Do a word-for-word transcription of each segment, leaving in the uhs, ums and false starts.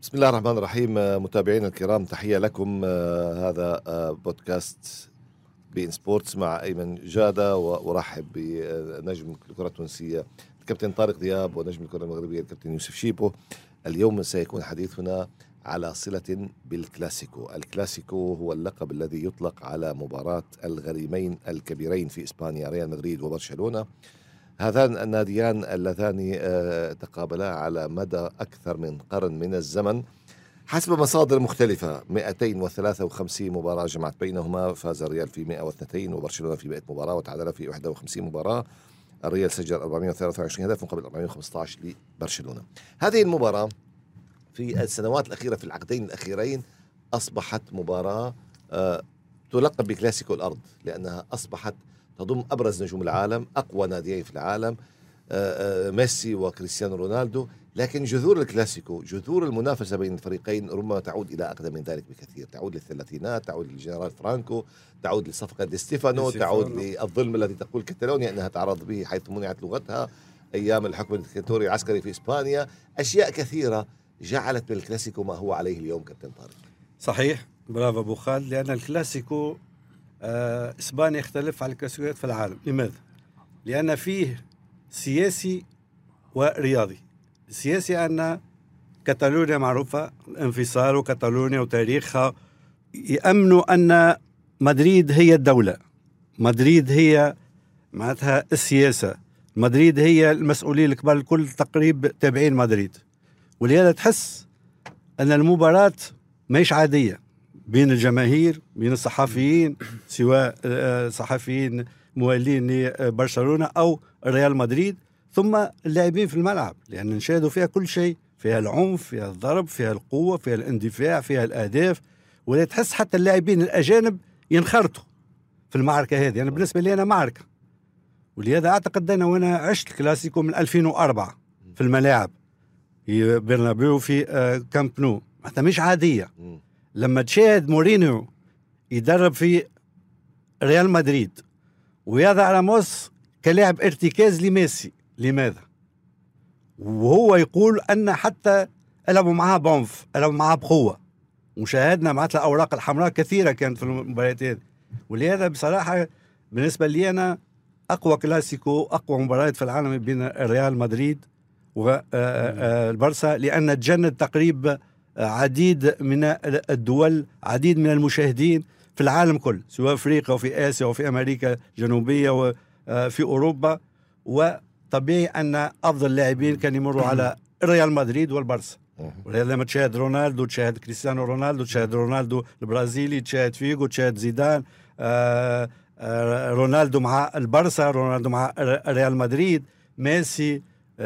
بسم الله الرحمن الرحيم. متابعينا الكرام، تحية لكم. هذا بودكاست بين سبورتس مع أيمن جادة، وأرحب بنجم الكرة التونسية الكابتن طارق دياب ونجم الكرة المغربية الكابتن يوسف شيبو. اليوم سيكون حديثنا على صلة بالكلاسيكو. الكلاسيكو هو اللقب الذي يطلق على مباراة الغريمين الكبيرين في إسبانيا، ريال مدريد وبرشلونة. هذان الناديان اللذان تقابلا على مدى أكثر من قرن من الزمن حسب مصادر مختلفة. مئتين وثلاثة وخمسين مباراة جمعت بينهما، فاز الريال في مئة واثنين وبرشلونة في مئة مباراة، وتعادل في واحد وخمسين مباراة. الريال سجل أربعمئة وثلاثة وعشرين هدف مقابل أربعمئة وخمسة عشر لبرشلونة. هذه المباراة في السنوات الأخيرة في العقدين الأخيرين أصبحت مباراة أه تلقب بكلاسيكو الأرض، لأنها أصبحت تضم أبرز نجوم العالم، أقوى ناديين في العالم، أه أه ميسي وكريستيانو رونالدو. لكن جذور الكلاسيكو، جذور المنافسة بين الفريقين ربما تعود إلى أقدم من ذلك بكثير، تعود للثلاثينات، تعود للجنرال فرانكو، تعود لصفقة دي ستيفانو، تعود للظلم الذي تقول كتالونيا أنها تعرض به حيث منعت لغتها أيام الحكم الدكتاتوري العسكري في إسبانيا. أشياء كثيرة جعلت من الكلاسيكو ما هو عليه اليوم. كابتن طارق، صحيح، برافو أبو خالد. لأن الكلاسيكو آه إسبانيا يختلف عن الكلاسيكوات في العالم. لماذا؟ لأن فيه سياسي ورياضي. السياسي أن كتالونيا معروفة انفصال وكتالونيا وتاريخها، يأمنوا أن مدريد هي الدولة، مدريد هي معناتها السياسة، مدريد هي المسؤولين الكبار الكل تقريب تابعين مدريد. ولهذا تحس أن المباراة ماهيش عادية بين الجماهير، بين الصحفيين، سواء صحفيين موالين لبرشلونة أو ريال مدريد، ثم اللاعبين في الملعب، لأن نشاهدوا فيها كل شيء، فيها العنف، فيها الضرب، فيها القوة، فيها الاندفاع، فيها الأهداف. ولا تحس حتى اللاعبين الأجانب ينخرطوا في المعركة هذه. يعني بالنسبة لي أنا معركة، ولهذا أعتقد أنا وأنا عشت كلاسيكو من ألفين وأربعة في الملاعب في برنابيو في كامب نو، حتى مش عادية. لما تشاهد مورينيو يدرب في ريال مدريد ويضع راموس كلاعب ارتكاز لميسي، لماذا؟ وهو يقول أن حتى ألعبوا معها بعنف، ألعبوا معها بقوة، وشاهدنا معناتها الأوراق الحمراء كثيرة كانت في المباريات هذه. ولهذا بصراحة بالنسبة لي أنا أقوى كلاسيكو، أقوى مباريات في العالم بين ريال مدريد والبرسا، لأن تجند تقريبا عديد من الدول، عديد من المشاهدين في العالم كله، سواء أفريقيا وفي آسيا وفي أمريكا الجنوبية وفي أوروبا. وطبيعي أن أفضل لاعبين كانوا يمروا على ريال مدريد والبرسا. ولهذا لما تشاهد رونالدو، تشاهد كريستيانو رونالدو، تشاهد رونالدو البرازيلي، تشاهد فيغو، تشاهد زيدان، آآ آآ رونالدو مع البرسا، رونالدو مع ريال مدريد، ميسي،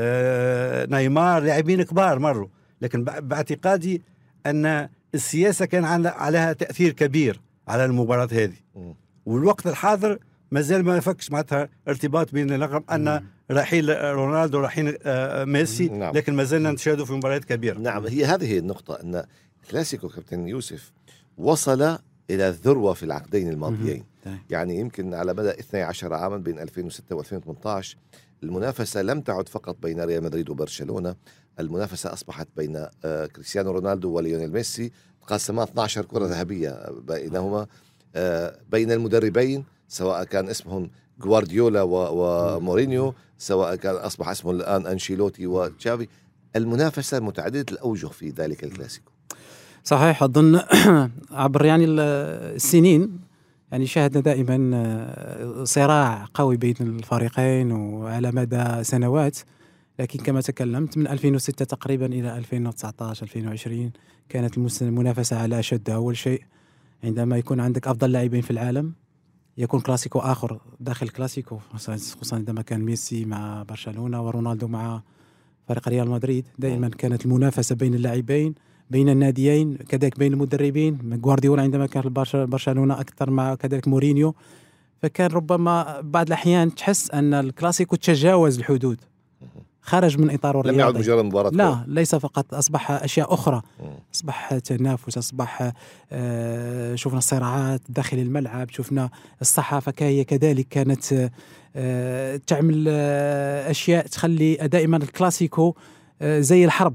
نيمار، لاعبين كبار مروا. لكن باعتقادي أن السياسة كان عليها تأثير كبير على المباراة هذه. والوقت الحاضر ما زال ما فكش معناتها ارتباط بين اللقب أن رحيل رونالدو رحيل ميسي، نعم. لكن ما زلنا نشاهده في مباريات كبيرة. نعم، هي هذه النقطة، أن كلاسيكو كابتن يوسف وصل إلى الذروة في العقدين الماضيين. يعني يمكن على مدى اثني عشر عاما بين ألفين وستة وألفين وثمانية عشر المنافسة لم تعد فقط بين ريال مدريد وبرشلونة، المنافسة أصبحت بين كريستيانو رونالدو وليونيل ميسي، قاسما اثنتي عشرة كرة ذهبية بينهما، بين المدربين سواء كان اسمهم غوارديولا ومورينيو، سواء كان أصبح اسمه الآن أنشيلوتي وتشافي. المنافسة متعددة الأوجه في ذلك الكلاسيكو. صحيح، أظن عبر يعني السنين يعني شاهدنا دائما صراع قوي بين الفريقين وعلى مدى سنوات. لكن كما تكلمت من ألفين وستة تقريبا إلى ألفين وتسعة عشر ألفين وعشرين كانت المنافسة على أشدها. أول شيء عندما يكون عندك أفضل لاعبين في العالم يكون كلاسيكو آخر داخل كلاسيكو، خصوصا عندما كان ميسي مع برشلونة ورونالدو مع فريق ريال مدريد. دائما كانت المنافسة بين اللاعبين، بين الناديين، كذلك بين المدربين. غوارديولا عندما كان برشلونة أكثر مع كذلك مورينيو، فكان ربما بعض الأحيان تحس أن الكلاسيكو تجاوز الحدود، خرج من إطاره الرياضي، لم يعد مجرد مباراة، لا ليس فقط، أصبح أشياء أخرى. أصبح تنافس، أصبح آه شفنا الصراعات داخل الملعب، شفنا الصحافة كهي كذلك كانت آه تعمل آه أشياء تخلي دائما الكلاسيكو آه زي الحرب،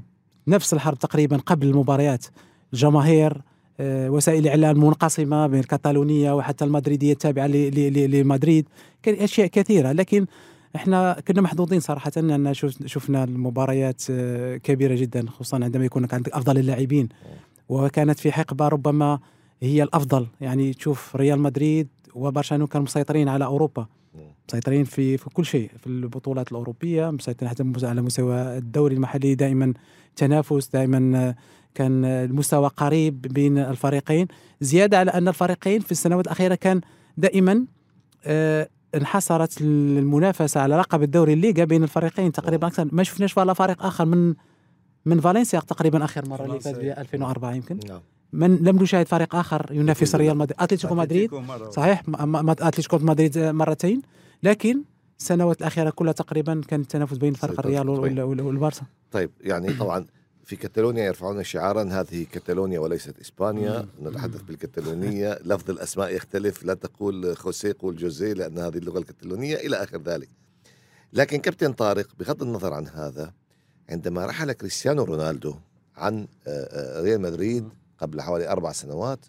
نفس الحرب تقريبا قبل المباريات. الجماهير آه، وسائل الإعلام منقسمة بين الكتالونية وحتى المدريدية التابعة ل- ل- ل- لمدريد. كان أشياء كثيرة، لكن احنا كنا محظوظين صراحة أننا شف- شفنا المباريات آه، كبيرة جدا، خصوصا عندما يكون عندك أفضل اللاعبين، وكانت في حقبة ربما هي الأفضل. يعني تشوف ريال مدريد وبرشلونة كانوا مسيطرين على أوروبا، مسيطرين في في كل شيء، في البطولات الأوروبية مسيطرين حتى على مستوى الدوري المحلي، دائما تنافس، دائما كان المستوى قريب بين الفريقين. زيادة على أن الفريقين في السنوات الأخيرة كان دائما آه انحصرت المنافسة على لقب الدوري الليغا بين الفريقين تقريبا أكثر. ما شفناش ولا فريق آخر من من فالنسيا تقريبا آخر مرة اللي فاز بها ألفين وأربعة يمكن. نعم. من لم نشاهد فريق آخر ينافس ريال مدريد. أتلتيكو مدريد صحيح، أتلتيكو مدريد مرتين، لكن السنوات الأخيرة كلها تقريبا كان التنافس بين فريق الريال والبارسا. طيب يعني طبعا في كتالونيا يرفعون شعارا هذه كتالونيا وليست إسبانيا، نتحدث بالكتالونية، لفظ الأسماء يختلف، لا تقول خوسيه قول جوزيه لأن هذه اللغة الكتالونية إلى آخر ذلك. لكن كابتن طارق بغض النظر عن هذا، عندما رحل كريستيانو رونالدو عن ريال مدريد قبل حوالي أربع سنوات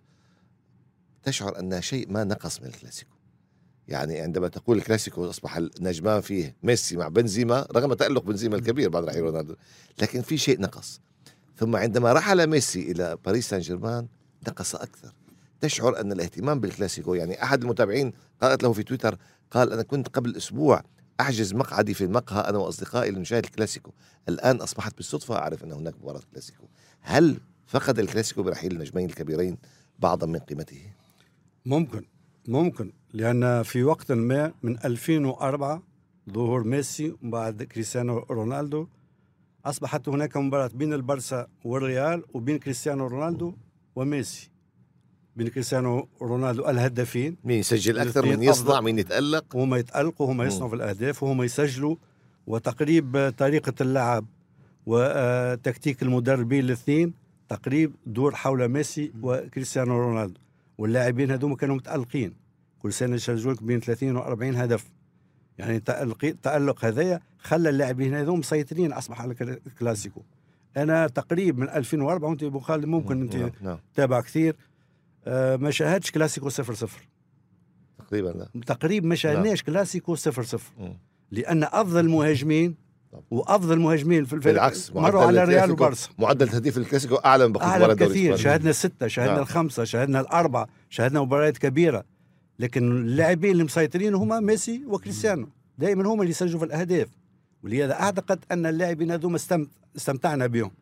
تشعر أن شيء ما نقص من الكلاسيكو. يعني عندما تقول الكلاسيكو أصبح النجمان فيه ميسي مع بنزيما رغم تألق بنزيما الكبير بعد رحيل رونالدو، لكن في شيء نقص. ثم عندما رحل ميسي إلى باريس سان جيرمان نقص أكثر. تشعر أن الاهتمام بالكلاسيكو، يعني أحد المتابعين قالت له في تويتر، قال أنا كنت قبل أسبوع أحجز مقعدي في المقهى أنا وأصدقائي لنشاهد الكلاسيكو، الآن أصبحت بالصدفة أعرف أن هناك مباراة كلاسيكو. هل فقد الكلاسيكو برحيل النجمين الكبيرين بعضا من قيمته؟ ممكن ممكن لأن في وقت ما من ألفين وأربعة ظهور ميسي وبعد كريستيانو رونالدو أصبحت هناك مباراة بين البارسا والريال وبين كريستيانو رونالدو وميسي. بين كريستيانو رونالدو الهدافين، مين يسجل أكثر، من يصنع، مين يتألق، وهم يتألقوا وهم يصنعوا في الأهداف وهم يسجلوا، وتقريب طريقة اللعب وتكتيك المدربين الاثنين تقريب دور حول ميسي وكريستيانو رونالدو. واللاعبين هذوما كانوا متألقين، كل سنة يسجلوا لك بين ثلاثين وأربعين هدف. يعني التألق هذايا خلى اللاعبين هذوما مسيطرين، أصبح على الكلاسيكو. أنا تقريب من ألفين وأربعة وأنت أبو خالد ممكن أنت تابع كثير، آه ما شاهدش كلاسيكو صفر صفر تقريبا. لا تقريبا ما شاهدناش كلاسيكو صفر صفر، لأن أفضل مهاجمين وأفضل مهاجمين في الفريق بالعكس مروا على ريال وبارسا. معدل تهديف الكلاسيكو أعلى من بقية أعلى كثير، شاهدنا الستة، شاهدنا نعم. الخمسة، شاهدنا الأربعة، شاهدنا مباريات كبيرة. لكن اللاعبين اللي مسيطرين هما ميسي وكريستيانو، دائما هما اللي يسجلوا في الأهداف. ولهذا أعتقد أن اللاعبين هذوما استمتعنا بهم،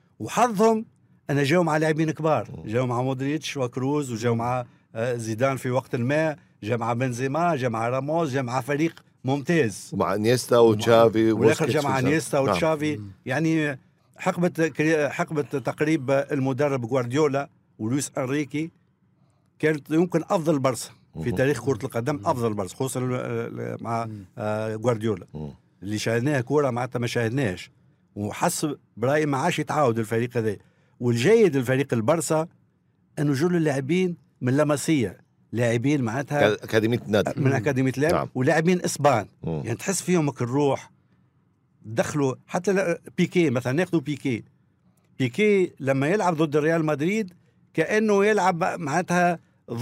وحظهم أن جاوا مع لاعبين كبار، جاوا مع مودريتش وكروز، وجاوا مع زيدان في وقت ما، جاء مع بنزيما، جاء مع راموس، جاء مع فريق ممتاز، ومع انيستا وتشافي، والاخر جاء مع انيستا وتشافي. نعم. يعني حقبة حقبة تقريب المدرب غوارديولا ولويس انريكي كانت يمكن افضل برصة في تاريخ كرة القدم، افضل برصة خصوصا مع غوارديولا اللي شاهدناها كورة معناتها ما شاهدناش. وحسب برايي ما عادش يتعاود الفريق هذا. والجيد الفريق البرصة انه جل اللاعبين من لاماسيا، لاعبين معناتها اكاديميه نادي، من اكاديميه لعب. نعم. ولاعبين اسبان، مم. يعني تحس فيهم الروح. دخلوا حتى بيكي مثلا، ناخذوا بيكي بيكي لما يلعب ضد ريال مدريد كانه يلعب معناتها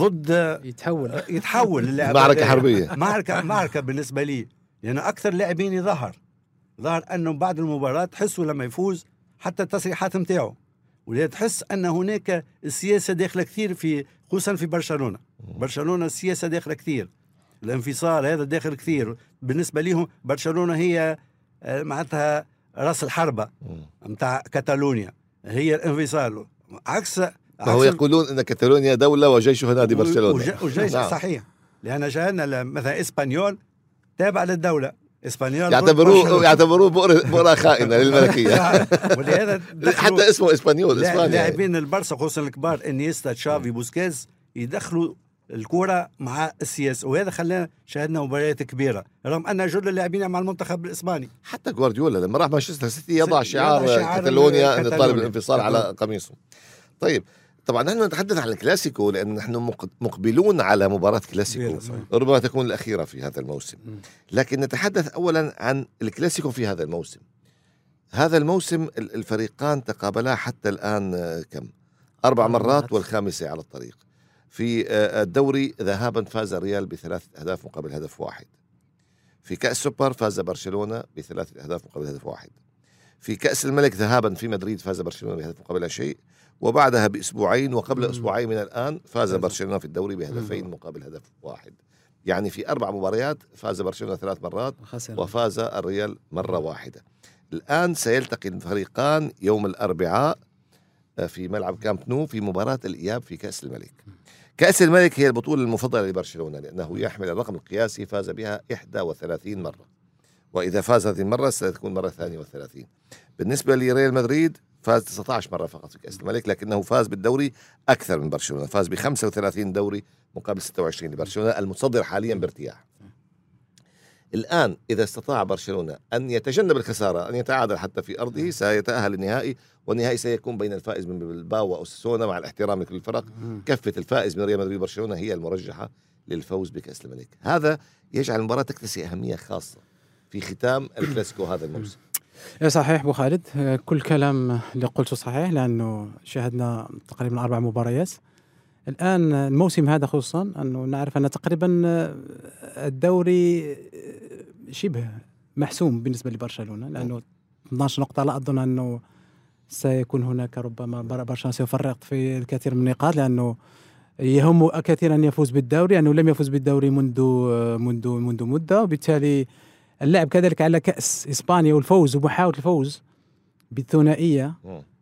ضد يتحول يتحول اللاعب معركه حربيه، معركه معركه بالنسبه لي. لأن يعني اكثر لاعبين يظهر ظهر انه بعد المباراه تحسوا لما يفوز حتى التصريحات نتاعو، ولذا تحس ان هناك السياسه داخله كثير في، خصوصا في برشلونه. برشلونه السياسه داخله كثير، الانفصال هذا داخل كثير. بالنسبه لهم برشلونه هي معناتها راس الحربه نتاع كاتالونيا، هي الانفصال. عكس فهو يقولون ان كاتالونيا دوله وجيشها نادي برشلونه، وجيش نعم. صحيح، لان شاهدنا مثلا اسبانيول تابع للدوله، اسبانيول يعتبروه يعتبروه بؤره خائنه للملكيه. ولهذا حتى اسمه اسبانيول. لاعبين البارسا خصوصا الكبار انيستا تشافي بوسكيز يدخلوا الكرة مع السياسة، وهذا خلانا شاهدنا مباريات كبيرة رغم أن جل اللاعبين مع المنتخب الإسباني. حتى غوارديولا لما راح مانشستر سيتي يضع شعار, شعار كاتالونيا أن طالب الانفصال على قميصه. طيب طبعا نحن نتحدث عن الكلاسيكو لأن نحن مقبلون على مباراة كلاسيكو ربما تكون الأخيرة في هذا الموسم، لكن نتحدث أولا عن الكلاسيكو في هذا الموسم. هذا الموسم الفريقان تقابلا حتى الآن كم؟ أربع مرات والخامسة على الطريق. في الدوري ذهابا فاز الريال بثلاثة أهداف مقابل هدف واحد. في كأس سوبر فاز برشلونة بثلاثة أهداف مقابل هدف واحد. في كأس الملك ذهابا في مدريد فاز برشلونة بهدف مقابل لا شيء، وبعدها بأسبوعين وقبل أسبوعين من الآن فاز برشلونة في الدوري بهدفين مقابل هدف واحد. يعني في أربع مباريات فاز برشلونة ثلاث مرات وفاز الريال مرة واحدة. الآن سيلتقي الفريقان يوم الأربعاء في ملعب كامب نو في مباراة الإياب في كأس الملك. كأس الملك هي البطولة المفضلة لبرشلونة لأنه يحمل الرقم القياسي، فاز بها إحدى وثلاثين مرة، وإذا فاز هذه المرة ستكون مرة ثانية وثلاثين. بالنسبة لريال مدريد فاز تسعة عشر مرة فقط في كأس الملك، لكنه فاز بالدوري أكثر من برشلونة، فاز ب خمسة وثلاثين دوري مقابل ستة وعشرين لبرشلونة المتصدر حاليا بارتياح. الآن إذا استطاع برشلونة أن يتجنب الخسارة، أن يتعادل حتى في أرضه، سيتأهل للنهائي، والنهائي سيكون بين الفائز من بلباو وأوساسونا مع الاحترام لكل الفرق. كفة الفائز من ريال مدريد وبرشلونة هي المرجحة للفوز بكأس الملك. هذا يجعل المباراة تكتسي أهمية خاصة في ختام الكلاسيكو هذا الموسم. صحيح أبو خالد، كل كلام اللي قلته صحيح، لأنه شاهدنا تقريبا أربع مباريات الآن الموسم هذا، خصوصا أنه نعرف أن تقريبا الدوري شبه محسوم بالنسبة لبرشلونة، لأنه اثنتي عشرة نقطة. لا أظن أنه سيكون هناك ربما برشلونة سيفرط في الكثير من النقاط، لأنه يهم كثيرا أن يفوز بالدوري، لأنه لم يفوز بالدوري منذ منذ منذ مدة، وبالتالي اللعب كذلك على كأس إسبانيا والفوز ومحاولة الفوز بالثنائية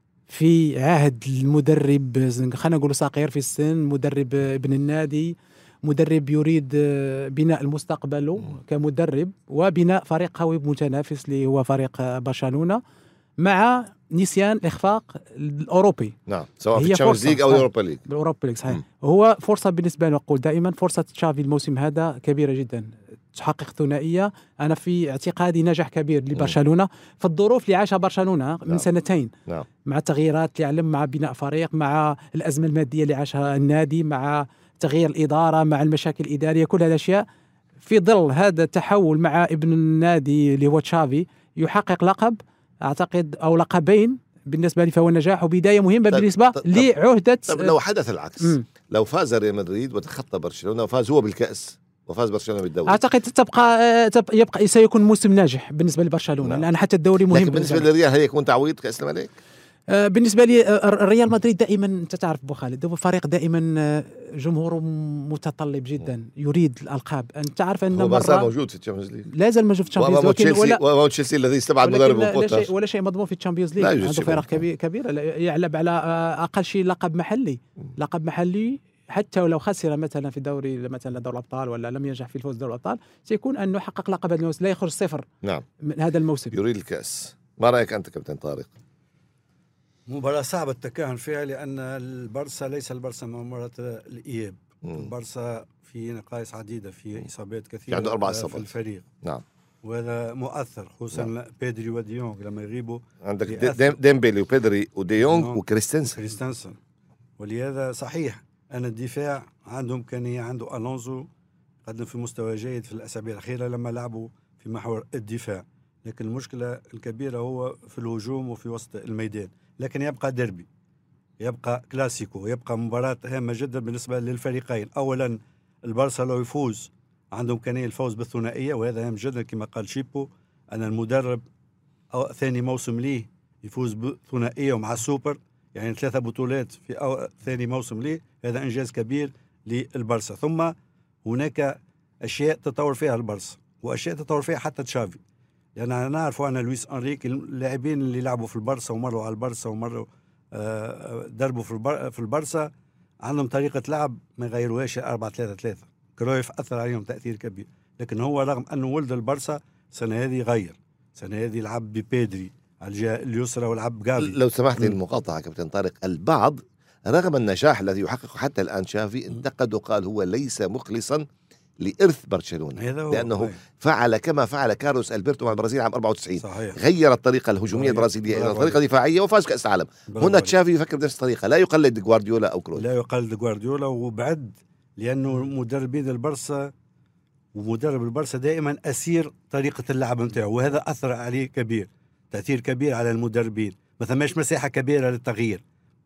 في عهد المدرب خلينا نقول صغير في السن، مدرب ابن النادي، مدرب يريد بناء المستقبل كمدرب وبناء فريق قوي متنافس اللي هو فريق برشلونة، مع نسيان الإخفاق الأوروبي. نعم، سواء في الشامبيونز ليج أو الأوروبا ليج. الأوروبا ليج صحيح. م. هو فرصة بالنسبة له، أقول دائما فرصة تشافي الموسم هذا كبيرة جدا، تحقق ثنائية. أنا في اعتقادي نجاح كبير لبرشلونة في الظروف اللي عاشها برشلونة من نعم. سنتين نعم. مع التغييرات اللي علم، مع بناء فريق، مع الأزمة المادية اللي عاشها النادي، مع تغيير الإدارة، مع المشاكل الإدارية، كل هذه الأشياء في ظل هذا التحول مع ابن النادي اللي هو تشافي يحقق لقب أعتقد أو لقبين بالنسبة لي، فهو نجاح وبداية مهمة بالنسبة لعهدة. طب لو حدث العكس، م. لو فاز ريال مدريد وتخطى برشلونة وفاز هو بالكأس وفاز برشلونة بالدوري، أعتقد تبقى تبقى يبقى سيكون موسم ناجح بالنسبة لبرشلونة، نعم. لأن حتى الدوري مهم. لكن بالنسبة للريال هل يكون تعويض كأس الملك؟ آه بالنسبة لي ريال مدريد دائما أنت تعرف أبو خالد، هو فريق دائما جمهوره متطلب جدا، يريد الألقاب. أنت تعرف أن هو ما زال موجود في الشامبيونز ليج، لا زال موجود في الشامبيونز ليج، ولا ولا تشيلسي الذي استبعد مدرب ولا شيء ولا شيء مضمون في الشامبيونز ليج. عنده فرق كبيرة يلعب على أقل شيء لقب محلي، لقب محلي حتى ولو خسر مثلا في دوري مثلا دوري الابطال ولا لم ينجح في الفوز بدوري الابطال، سيكون انه حقق لقب هذا الموسم، لا يخرج صفر نعم من هذا الموسم، يريد الكاس. ما رايك انت كابتن طارق؟ مباراة صعبة التكهن فيها، لان البارسا ليس البارسا مباراة الاياب. البارسا في نقائص عديدة، في اصابات كثيرة عنده اربع في اصابات الفريق، نعم، وهذا مؤثر، خصوصا نعم. بيدري وديونغ لما يغيبوا، عندك ديم ديمبلي وبيدري وديونغ وكريستنسن كريستنسن ولهذا صحيح أن الدفاع عنده إمكانية، عنده ألونزو قدم في مستوى جيد في الأسابيع الأخيرة لما لعبوا في محور الدفاع، لكن المشكلة الكبيرة هو في الهجوم وفي وسط الميدان. لكن يبقى ديربي، يبقى كلاسيكو، يبقى مباراة هامة جدا بالنسبة للفريقين. أولا البارسا لو يفوز عنده إمكانية الفوز بالثنائية، وهذا هام جدا كما قال شيبو، أن المدرب أو ثاني موسم ليه يفوز بثنائية ومع السوبر، يعني ثلاثة بطولات في أو ثاني موسم ليه، هذا إنجاز كبير للبارسا. ثم هناك أشياء تطور فيها البارسا وأشياء تطور فيها حتى تشافي، لأن يعني نعرف أن لويس أنريك اللاعبين اللي لعبوا في البارسا ومروا على البارسا ومروا دربوا في في البارسا عندهم طريقة لعب ما يغيروهاش أربعة ثلاثة ثلاثة. كرويف أثر عليهم تأثير كبير، لكن هو رغم أنه ولد البارسا السنة هذه غير، السنة هذه لعب ببيدري على الجهة اليسرى ولعب جافي. لو سمحت لي المقاطعة كابتن طارق، البعض رغم النجاح الذي يحققه حتى الآن شافي انتقد وقال هو ليس مخلصا لإرث برشلونة، لأنه فعل كما فعل كارلوس ألبرتو مع البرازيل عام أربعة وتسعين، صحيح. غير الطريقة الهجومية البرازيلية إلى طريقة دفاعية وفاز كأس العالم. هنا تشافي يفكر بنفس الطريقة، لا يقلد جوارديولا أو كروس، لا يقلد جوارديولا وبعد، لأنه مدربين البارسا ومدرب البارسا دائما أسير طريقة اللعب نتاعو، وهذا أثر عليه كبير. تأثير كبير على المدربين، ما ثماش مساحة كبيرة للتغيير.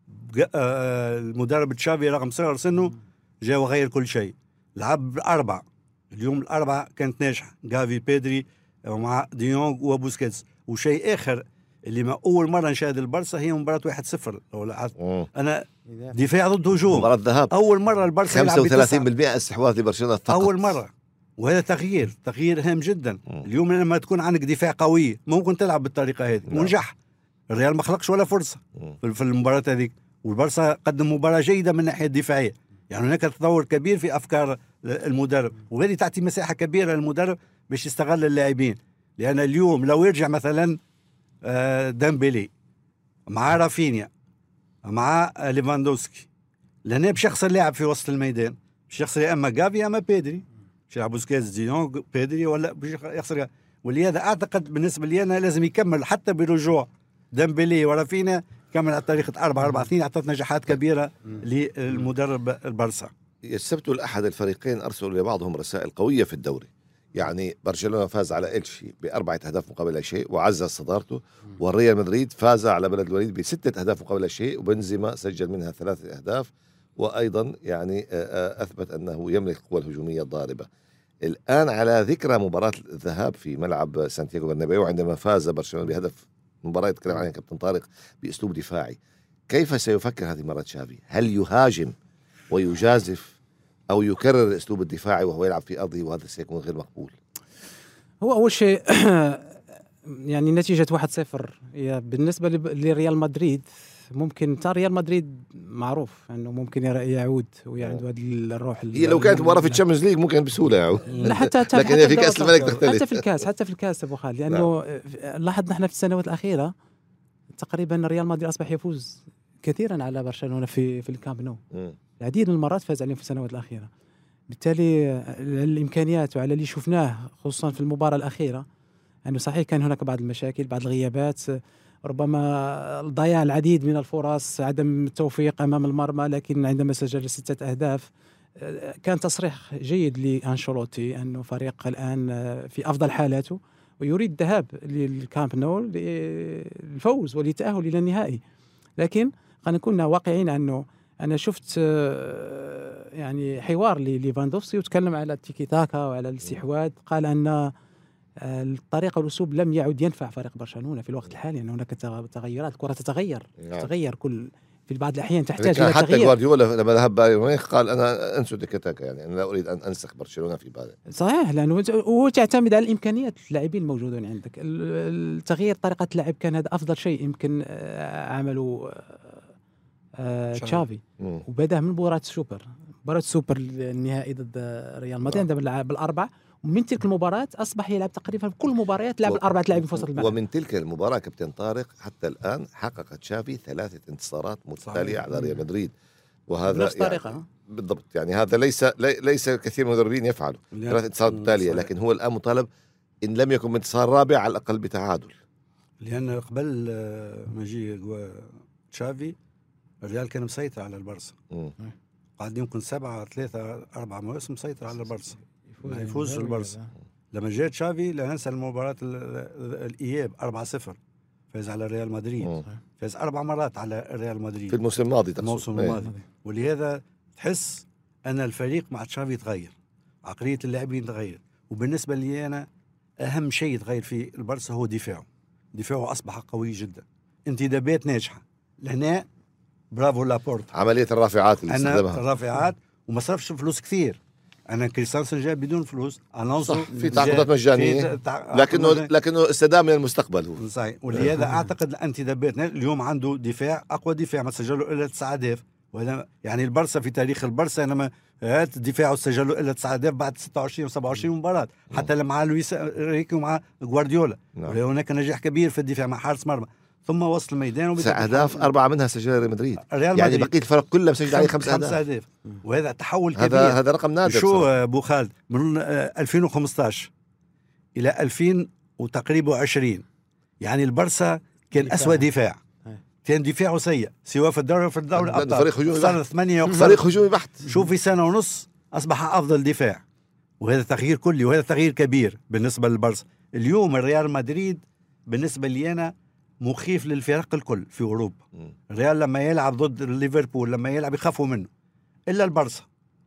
المدرب تشافي رغم صغر سنه جاء وغير كل شيء، لعب أربعة، اليوم الأربعة كانت ناجحة، جافي بيدري ومع ديونغ وبوسكيتس. وشيء آخر اللي ما أول مرة نشاهد البرصة هي مباراة واحد صفر. أنا دفاع ضد هجوم، مباراة ذهاب أول مرة البرصة خمسة وثلاثين بالمئة استحواذ لبرشلونة فقط، أول مرة، وهذا تغيير تغيير هام جدا. مم. اليوم لما تكون عندك دفاع قوي ممكن تلعب بالطريقة هذه ونجح. الريال ما خلقش ولا فرصة مم. في المباراة هذيك، والبرصة قدم مباراة جيدة من الناحية الدفاعية. يعني هناك تطور كبير في أفكار المدرب، وهذه تعطي مساحة كبيرة للمدرب باش يستغل اللاعبين. لأن اليوم لو يرجع مثلا ديمبلي مع رافينيا مع ليفاندوسكي، لأنه باش يخسر لاعب في وسط الميدان، باش يخسر يا اما جافي اما بيدري، باش يلعب بوسكيتس ديونغ بيدري، ولا باش يخسر. ولهذا اعتقد بالنسبه لي انا لازم يكمل حتى برجوع ديمبلي ورافينيا، كمل على طريقه أربعة أربعة اثنين، اعطت نجاحات كبيره للمدرب البرصا. السبت والأحد الفريقين أرسلوا لبعضهم رسائل قوية في الدوري. يعني برشلونة فاز على إلشي بأربعة أهداف مقابل لا شيء وعزز صدارته، والريال مدريد فاز على بلد الوليد بستة أهداف مقابل لا شيء، وبنزيما سجل منها ثلاثة أهداف، وأيضا يعني أثبت أنه يملك القوة الهجومية الضاربة. الآن على ذكرى مباراة الذهاب في ملعب سانتياغو برنابيو عندما فاز برشلونة بهدف، مباراة يتكلم عنها كابتن طارق بأسلوب دفاعي، كيف سيفكر هذه المرة تشافي؟ هل يهاجم ويجازف أو يكرر الأسلوب الدفاعي وهو يلعب في أرضه، وهذا سيكون غير مقبول؟ هو أول شيء يعني نتيجة واحد صفر بالنسبة لريال مدريد، ممكن ترى ريال مدريد معروف انه ممكن يعود ويعود هذه الروح. هي لو كانت مباراة في الشامبيونز ليج ممكن بسهولة يعود، لا حتى لكن هي في كأس الملك تختلف، حتى في الكاس حتى في الكاس ابو خالد، لانه لاحظنا احنا في السنوات الأخيرة تقريبا ريال مدريد أصبح يفوز كثيرا على برشلونة في في الكامب نو، العديد من المرات فاز عليهم في السنوات الأخيرة. بالتالي الإمكانيات وعلى اللي شفناه خصوصا في المباراة الأخيرة أنه صحيح كان هناك بعض المشاكل، بعض الغيابات، ربما ضياع العديد من الفرص، عدم التوفيق أمام المرمى، لكن عندما سجل ستة أهداف كان تصريح جيد لأنشيلوتي أنه فريق الآن في أفضل حالاته ويريد الذهاب للكامب نو للفوز وللتأهل إلى النهائي. لكن خلينا نكون واقعين أنه أنا شفت يعني حوار لليفاندوفسكي وتكلم على التيكي تاكا وعلى الاستحواذ، قال أن الطريقة والأسلوب لم يعد ينفع فريق برشلونة في الوقت الحالي، أن هناك تغيرات، الكرة تتغير تتغير كل في بعض الأحيان تحتاج إلى حتى تغيير. جوارديولا لما ذهب بايرن ميونخ قال أنا أنسو تيكي تاكا، يعني أنا لا أريد أن أنسخ برشلونة في بالي. صحيح، لأنه هو تعتمد على الإمكانيات اللاعبين الموجودين عندك. التغيير طريقة اللعب كان هذا أفضل شيء يمكن عمله تشافي، وبدأ من مباراة السوبر مباراة السوبر النهائي ضد ريال مدريد عندما لعب بالأربع، ومن تلك المباراة أصبح يلعب تقريبا في كل مباريات لعب الأربعة لاعبين في وسط الملعب. ومن تلك المباراة كابتن طارق حتى الآن حقق تشافي ثلاثة انتصارات متتالية على ريال مدريد، وهذا بنفس طريقة يعني بالضبط، يعني هذا ليس ليس كثير من المدربين يفعلوا ثلاث انتصارات متتالية، لكن هو الآن مطالب إن لم يكن بانتصار رابع على الأقل بتعادل. لأن قبل مجيء تشافي الريال كان مسيطر على البرصا، قاعد يمكن سبعة ثلاثة أربعة مواسم مسيطر على البرصا، ما يفوز البرصا. لما جاء تشافي لا ننسى المباراة الإياب أربعة صفر، فاز على ريال مدريد، فاز أربع مرات على ريال مدريد في الموسم الماضي الموسم الماضي. ولهذا تحس أن الفريق مع تشافي تغير، عقلية اللاعبين تغير. وبالنسبة لي أنا أهم شيء تغير في البرصا هو دفاعه، دفاعه أصبح قوي جدا، انتدابات ناجحة. لهنا برافو لابورت، عملية الرافعات اللي استخدمها، أنا الرافعات وما صرفش فلوس كثير. أنا كريستنسن جاء بدون فلوس، ألونسو في تعاقدات مجانية، تع... لكنه لكنه استدام من المستقبل هو صحيح. ولهذا أعتقد الانتدابات اليوم عنده دفاع أقوى دفاع، ما سجلوا إلا تسعة أهداف، وهذا يعني البرصا في تاريخ البرصا لما هات دفاعه سجلوا إلا تسعة أهداف بعد ستة وعشرين وسبعة وعشرين مباراة، حتى لما مع لويس ريكي ومع غوارديولا. هناك نجاح كبير في الدفاع مع حارس مرمى، ثم وسط الميدان تسع أهداف أربعة منها سجل ريال مدريد، يعني بقية الفرق كلها مسجل عليه خمس أهداف، وهذا تحول كبير. هذا هذا رقم نادر. شو أبو خالد من ألفين وخمسة عشر إلى ألفين وتقريبا عشرين، يعني البرصا كان أسوأ دفاع، كان دفاعه سيء سواء في الدوري وفي الدوري الأبطال، فريق هجومي صار ثمانية فريق هجومي بحت. شوف في سنة ونص أصبح أفضل دفاع، وهذا تغيير كلي، وهذا تغيير كبير بالنسبة للبرصا. اليوم الريال مدريد بالنسبه لي انا مخيف للفرق الكل في اوروبا. مم. الريال لما يلعب ضد ليفربول لما يلعب يخافوا منه، الا البرصا.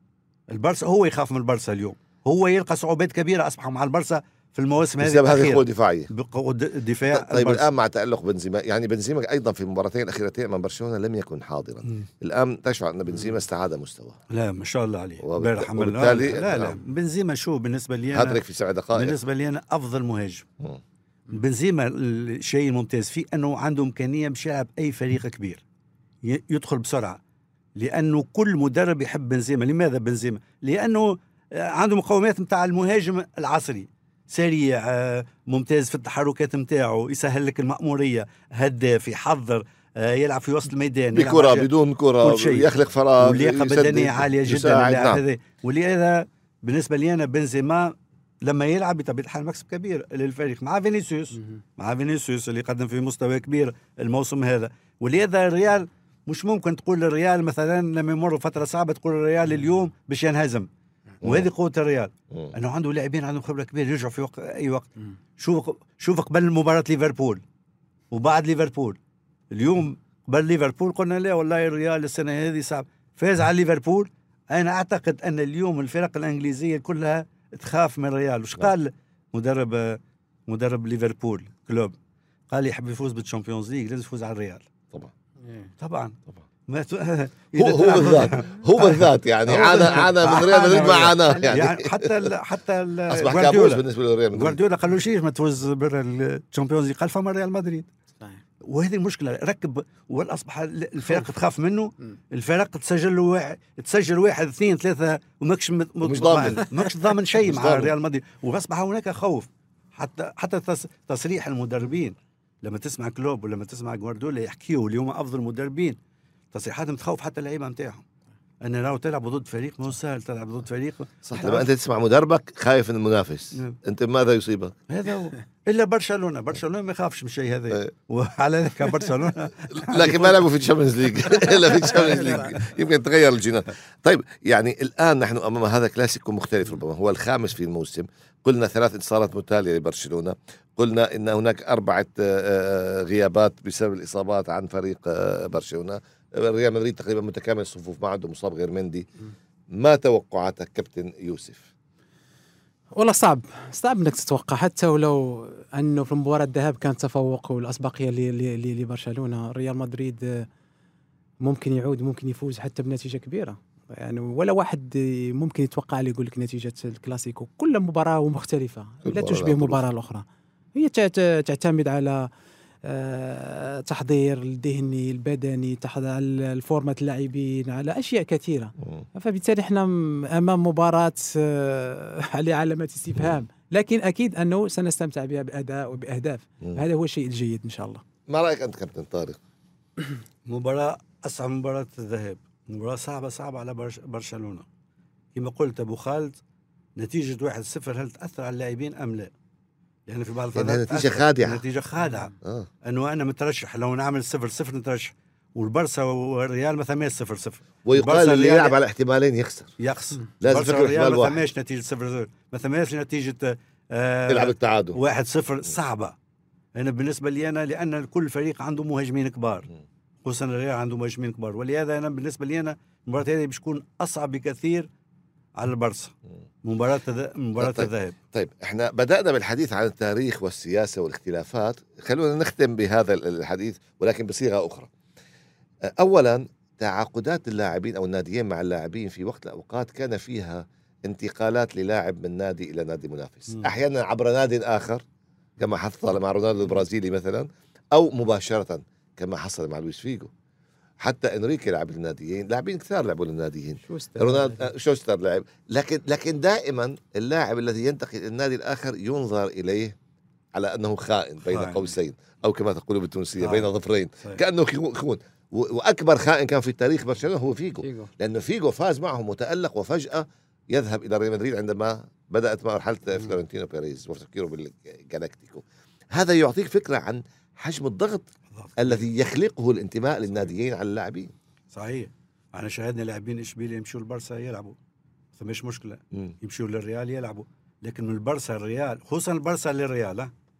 البرصا هو يخاف من البرصا اليوم، هو يلقى صعوبات كبيره اصبح مع البرصا في المواسم هذه بسبب هذه الأخيرة. القوة الدفاعية. بقوة الدفاع. طيب البرصا. الآن مع تألق بنزيما، يعني بنزيما أيضا في المباراتين الأخيرتين أمام برشلونة لم يكن حاضرا. مم. الآن تشعر أن بنزيما استعاد مستواه؟ لا ما شاء الله عليه. وبالت- امبارح عمل- وبالتالي لا لا نعم. بنزيما شو بالنسبه لي أنا، هاتريك في سبع دقائق. بالنسبه لي انا افضل مهاجم. مم. بنزيما الشيء الممتاز فيه انه عنده امكانيه باش يلعب اي فريق كبير، ي- يدخل بسرعه، لانه كل مدرب يحب بنزيما. لماذا بنزيما؟ لانه عنده مقومات نتاع المهاجم العصري، سريع، آه، ممتاز في التحركات نتاعو، يسهل لك المأمورية، هداف، يحضر، آه، يلعب في وسط الميدان، يلعب بكرة على- بدون كرة، كل شيء. يخلق فراغ، ولياقة يسدد، بدنية عالية جدا يساعد. للاعب نعم. هذا. ولهذا بالنسبة لي أنا بنزيما لما يلعب بطبيعة الحال مكسب كبير للفريق مع فينيسيوس، مع فينيسيوس اللي قدم في مستوى كبير الموسم هذا. ولهذا الريال مش ممكن تقول الريال مثلا لما يمر فترة صعبة تقول الريال اليوم باش ينهزم. وهذه قوة الريال، مم. انه عنده لاعبين عندهم خبره كبيره يرجعوا في وق... اي وقت. شوف شوف قبل مباراه ليفربول وبعد ليفربول. اليوم قبل ليفربول قلنا لا والله الريال السنه هذه صعب، فاز على ليفربول. انا اعتقد ان اليوم الفرق الانجليزيه كلها تخاف من الريال. وش قال مدرب مدرب ليفربول كلوب؟ قال يحب يفوز بالتشامبيونز ليج لازم يفوز على الريال. طبعا طبعا طبعا ما ت... هو هو بالذات هو بالذات يعني عانى عانى من ريال مدريد، ما عاناه يعني, يعني حتى ال حتى ال اصبح جوارديولا. كابوس بالنسبه لريال مدريد. جوارديولا قال له شيء ما تفوز برا الشامبيونز ليج، قال فما ريال مدريد. وهذه المشكله ركب، واصبح الفرق تخاف منه. الفرق تسجل له واحد، تسجل واحد اثنين ثلاثه وماكش مش ضامن ماكش ضامن شيء مش مع ضامن. ريال مدريد. واصبح هناك خوف. حتى حتى تص- تصريح المدربين لما تسمع كلوب ولما تسمع جوارديولا يحكيوا اليوم افضل مدربين، تصريحاتهم تخوف حتى اللعيبه نتاعهم. ان لو تلعب ضد فريق مو سهل، تلعب ضد فريق صح. لما انت تسمع مدربك خايف من المنافس، نعم. انت ماذا يصيبك؟ هذا هو. الا برشلونه، برشلونه ما يخافش من الشيء هذا. إيه. وعلى ذلك برشلونه لكن ما لعبوا في الشامبيونز ليج الا في الشامبيونز ليج، يمكن تغير الجينات. طيب يعني الان نحن امام هذا كلاسيكو مختلف، ربما هو الخامس في الموسم. قلنا ثلاث انتصارات متتاليه لبرشلونه، قلنا ان هناك اربعه آه، غيابات بسبب الاصابات عن فريق آه، برشلونه. ريال مدريد تقريبا متكامل الصفوف، ما عنده مصاب غير مندي. ما توقعاتك كابتن يوسف؟ والله صعب صعب انك تتوقع، حتى ولو انه في مباراه الذهاب كان تفوق والاسبقيه لبرشلونه. ريال مدريد ممكن يعود، ممكن يفوز حتى بنتيجه كبيره يعني، ولا واحد ممكن يتوقع لي يقول لك نتيجه الكلاسيكو. كل مباراه مختلفه لا تشبه المباراه الاخرى، هي تعتمد على أه تحضير الذهني البدني، تحضير على الفورمة اللاعبين، على أشياء كثيرة. فبالتالي احنا أمام مباراة أه على علامة استفهام، لكن أكيد أنه سنستمتع بها بأداء وبأهداف. هذا هو الشيء الجيد إن شاء الله. ما رأيك أنت كابتن طارق؟ مباراة أصعب مباراة الذهاب، مباراة صعبة صعبة على برش برشلونة. كما قلت أبو خالد، نتيجة واحد صفر هل تأثر على اللاعبين أم لا؟ لأن في بعض الفترات نتيجة خادعة، نتيجة خادعة. آه. أنه أنا مترشح لو نعمل صفر صفر نترشح، والبرسا والريال ما ثماش صفر صفر. ويقال اللي يلعب على احتمالين يخسر، يخسر. لازم فكرة احتمال ما واحد. ثماش نتيجة صفر صفر، ما ثماش نتيجة آه يلعب التعادل واحد صفر صعبة. أنا بالنسبة لي أنا، لأن كل فريق عنده مهاجمين كبار، خصوصا الريال عنده مهاجمين كبار، ولهذا أنا بالنسبة لي أنا المباراة هذه بتكون أصعب بكثير على البرسا مباراة مباراة طيب. الذهاب. طيب احنا بدأنا بالحديث عن التاريخ والسياسة والاختلافات، خلونا نختم بهذا الحديث ولكن بصيغة أخرى. أولا، تعاقدات اللاعبين أو الناديين مع اللاعبين في وقت الأوقات كان فيها انتقالات للاعب من نادي إلى نادي منافس، م. أحيانا عبر نادي آخر كما حصل مع رونالدو البرازيلي مثلا، أو مباشرة كما حصل مع لويس فيجو. حتى انريكي لعب للناديين، لاعبين كثار لعبوا للناديين، رونالدو شوستر لعب، لكن لكن دائما اللاعب الذي ينتقل الى النادي الاخر ينظر اليه على انه خائن بين خائن. قوسين، او كما تقولوا بالتونسيه بين ظفرين، كانه خون. واكبر خائن كان في تاريخ برشلونه هو فيجو, فيجو. لانه فيجو فاز معهم وتالق، وفجاه يذهب الى ريال مدريد عندما بدات مرحله فلورنتينو بيريز وتفكيره بالجالاكتيكو. هذا يعطيك فكره عن حجم الضغط الذي يخلقه الانتماء للناديين على اللاعبين. صحيح، انا شاهدنا لاعبين اشبيليه يمشوا البرسا يلعبوا، فمش مشكله، مم. يمشوا للريال يلعبوا، لكن من البرسا الريال، خصوصا البرسا للريال،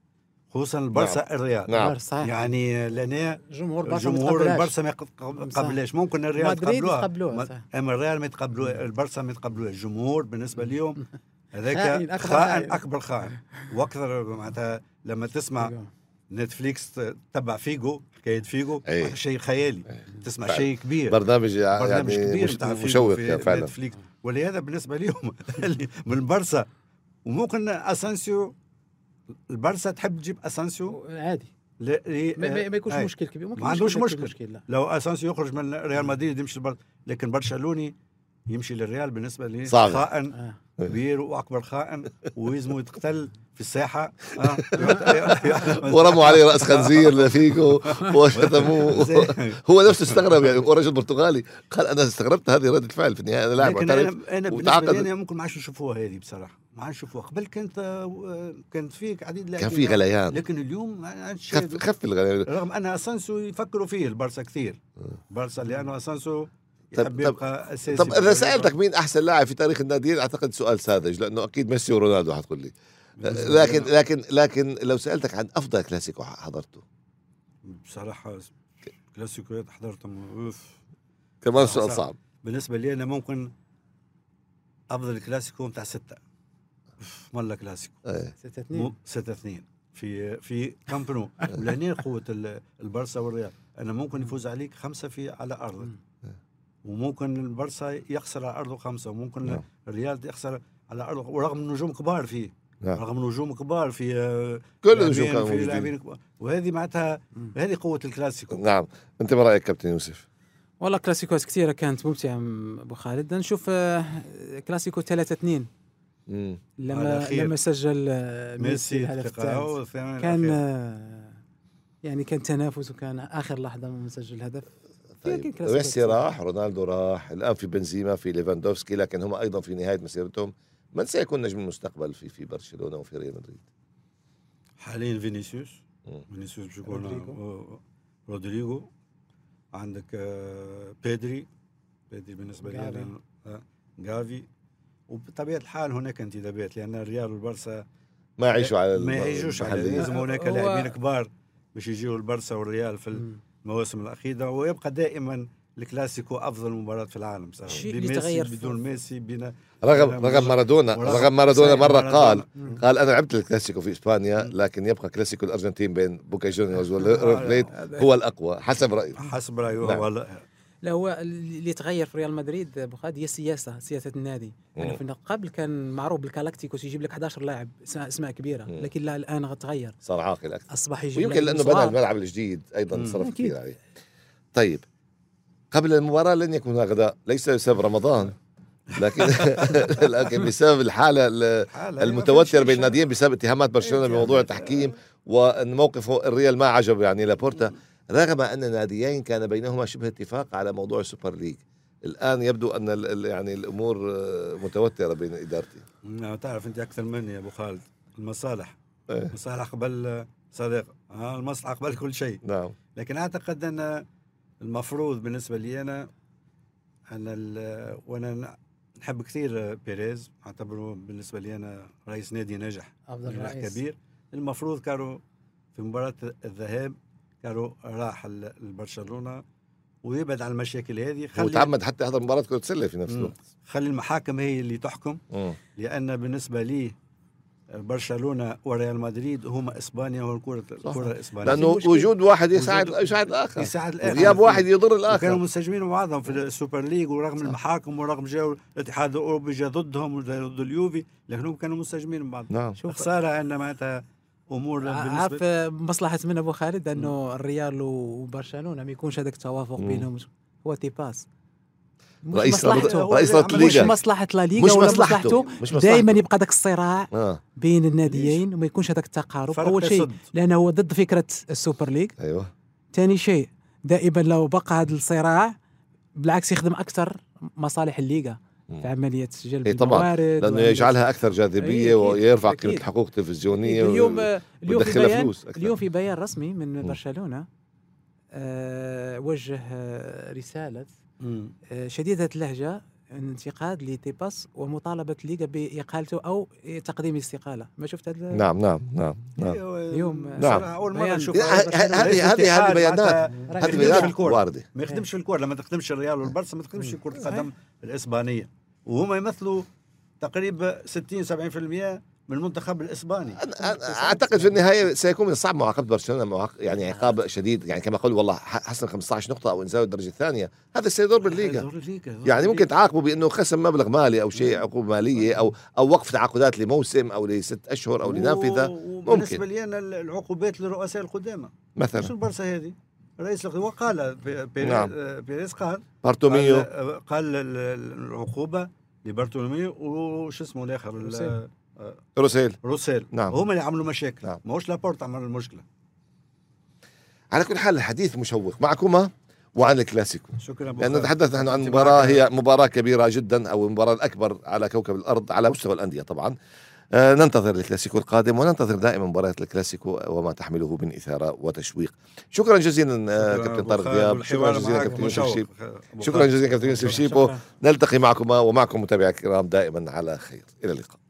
خصوصا البرسا نعم. الريال. نعم. صحيح. يعني لأن جمهور برشا جمهور ما البرسا ما يتقبلهاش، ممكن الريال مدريد يتقبلوها يتقبلوها صح. اما الريال ما يتقبلوها، البرسا ما يتقبلوها. الجمهور بالنسبه لهم هذاك خائن، أكبر خائن خائن. اكبر خائن. واكثر معناتها لما تسمع نتفليكس تتبع فيجو، حكايه فيجو أي. شيء خيالي، تسمع فعلا. شيء كبير، برنامج برنامج يعني كبير مش بتاع فيجو مشوق في فعلا. نتفليكس. ولهذا بالنسبه لهم اللي من البرسا، وممكن اسانسيو البرسا تحب تجيب اسانسيو عادي، لا ما, ما ما يكونش هاي. مشكل كبير، ما عندوش مشكل. مشكل لا. لو اسانسيو يخرج من ريال مدريد يمشي البر... لكن برشلوني يمشي للريال بالنسبه لي صعب. خائن آه. كبير واكبر خائن، ويزمو يتقتل في الساحه. آه. ورموا عليه راس خنزير فيكو وشتموه. هو نفسه استغرب، يعني هو رجل برتغالي قال انا استغربت هذه رده الفعل في النهايه. انا لاعب لكن معترف انا انا بالنسبه لي أنا ممكن ما عادش نشوفوها هذه بصراحه، ما عادش نشوفوها. قبل كانت كانت فيك عديد كان في غليان، لكن اليوم ما عادش. خف خف الغليان، رغم ان اسانسو يفكروا فيه البرسا كثير، البرسا لانه اسانسو يحب طب يبقى اساسي. طب اذا سالتك مين احسن لاعب في تاريخ الناديين، اعتقد سؤال ساذج لانه اكيد ميسي ورونالدو حتقول لي. لكن لكن لكن لو سالتك عن افضل كلاسيكو حضرته بصراحه كلاسيكوات حضرتهم اوف كمان سؤال صعب بالنسبه لي. انا ممكن افضل كلاسيكو بتاع ستة مالا كلاسيكو ستة اثنين ستة اثنين في في كامب نو. ولهنا قوه البرسا والريال. انا ممكن يفوز عليك خمسه في على ارضك، وممكن البرسا يخسر على ارضه خمسه، وممكن نعم. الريال يخسر على ارضه، ورغم نجوم كبار فيه. نعم. رغم نجوم كبار في كل النجوم كانوا موجودين، وهذه معناتها هذه قوه الكلاسيكو. نعم. انت ما رايك كابتن يوسف؟ والله كلاسيكوات كثيره كانت ممتعه ابو خالد. نشوف كلاسيكو ثلاثة اثنين لما لما سجل ميسي الهدف الثالث، كان يعني كان تنافس، وكان اخر لحظه من سجل الهدف. طيب ميسي راح، رونالدو راح، الان في بنزيما، في ليفاندوفسكي، لكن هم ايضا في نهايه مسيرتهم. من سيكون نجم المستقبل في في برشلونه وفي ريال مدريد؟ حاليا فينيسيوس فينيسيوس باش يكون رودريغو. عندك بيدري بيدري بالنسبه لي جافي. وبطبيعه الحال هناك انتدابات، لان الريال والبرسا ما يعيشوا على ما يعيشوش على لازم هناك لاعبين كبار باش يجيوا البرسا والريال في المواسم الاخيره. ويبقى دائما الكلاسيكو افضل مباراه في العالم صراحه، بميسي بدون ميسي بنا. رغم رغم مارادونا رغم مارادونا مره قال قال انا لعبت الكلاسيكو في اسبانيا، لكن يبقى كلاسيكو الارجنتين بين بوكا جونيورز وريفر بليت هو الاقوى حسب رايي. حسب رايه والله. لا هو اللي تغير في ريال مدريد ابو خالد هي السياسه، سياسه النادي. يعني يعني في قبل كان معروف بالكالاكتيكوس يجيب لك احد عشر لاعب اسماء كبيره، مم. لكن لا الان غتغير، صار عاقل اكثر، اصبح يجيب ويمكن لانه بنى الملعب الجديد ايضا صرف كثير عليه. طيب قبل المباراه لن يكون غداء، ليس بسبب رمضان لكن لكن بسبب الحاله المتوتره بين الناديين بسبب اتهامات برشلونه بموضوع التحكيم، وان موقف الريال ما عجب يعني لابورتا، رغم ان الناديين كان بينهما شبه اتفاق على موضوع السوبر ليج. الان يبدو ان يعني الامور متوتره بين ادارتين. تعرف انت اكثر مني يا ابو خالد، المصالح المصالح قبل صديق، ها المصلحه قبل كل شيء. نعم. لكن اعتقد ان المفروض بالنسبه لي انا انا وانا نحب كثير بيريز، اعتبره بالنسبه لي انا رئيس نادي ناجح افضل رئيس كبير. المفروض كانوا في مباراه الذهاب كانوا راح لبرشلونه ويبعد عن المشاكل هذه. خلي وتعمد حتى يحضر مباراه كره سله في نفس الوقت. خلي المحاكم هي اللي تحكم. مم. لان بالنسبه لي برشلونه وريال مدريد هما اسبانيا والكره الكره الاسبانيه، لانه وجود واحد يساعد يساعد الاخر، يساعد الاخر، غياب واحد يضر الاخر. كانوا منسجمين مع بعضهم في السوبر ليج، ورغم صح. المحاكم ورغم جاء الاتحاد الاوروبي جاء ضدهم ضد اليوفي، لكنهم كانوا منسجمين مع بعض. نعم. شوف خساره ان معناتها امور عارف مصلحه من ابو خالد انه الريال وبرشلونه ما يكونش هذاك التوافق بينهم. هو تيباس رئيس مصلحته رئيس مش مصلحة لا ليغا ولا مصلحته, مصلحته. دائما يبقى داك الصراع آه. بين الناديين وما يكونش هذاك التقارب. اول شيء لانه هو ضد فكره السوبر ليج. ايوه. ثاني شيء دائما لو بقى هذا الصراع بالعكس يخدم اكثر مصالح الليغا في عمليه جلب إيه الموارد، لانه يجعلها اكثر جاذبيه أيه ويرفع قيمه الحقوق التلفزيونيه. اليوم اليوم في بيان اليوم في بيان رسمي من م. برشلونه آه وجه آه رساله آه شديده اللهجه انتقاد لتيباس ومطالبه الليغا باقالته او تقديم استقاله. ما شفت هذا؟ نعم نعم نعم نعم اليوم نعم. اول مره بيان. نشوف هذه هذه هذه بيانات هذه بيانات وارده. ما يخدمش في الكوره، لما تخدمش الريال والبرسا ما تخدمش في كره القدم الاسبانيه، وهما يمثلوا تقريبا ستين سبعين بالمئة من المنتخب الاسباني. اعتقد في النهايه سيكون من الصعب معاقبه برشلونه معاق... يعني عقاب شديد، يعني كما قال والله حسن خمسة عشر نقطه او انزال الدرجه الثانيه، هذا سيضر بالليغا. يعني ممكن تعاقبه بانه خصم مبلغ مالي او شيء، عقوبه ماليه او او وقف تعاقدات لموسم او لست اشهر او لنافذه. ممكن بالنسبه لي انا العقوبات للرؤساء القدامى مثلا شو البرسا هذه رئيس وقال بيريز نعم. بيريز قال بارتوميو قال, قال العقوبه لبارتولوميو وش اسمه الاخر روسيل روسيل روسيل نعم. هم اللي عملوا مشاكل. نعم. ماهوش لابورت عمل المشكله. على كل حال الحديث مشوق معكما وعن الكلاسيكو، شكرا لأنه نتحدث نحن عن مباراة هي مباراة كبيرة جدا أو المباراة الأكبر على كوكب الأرض على مستوى الأندية طبعا. آه ننتظر الكلاسيكو القادم وننتظر دائما مباريات الكلاسيكو وما تحمله من إثارة وتشويق. شكرا جزيلا آه كابتن طارق دياب، شكرا جزيلا كابتن يوسف شيب، شكرا جزيلا كابتن يوسف شيبو. نلتقي معكم ومعكم متابعي الكرام دائما على خير، إلى اللقاء.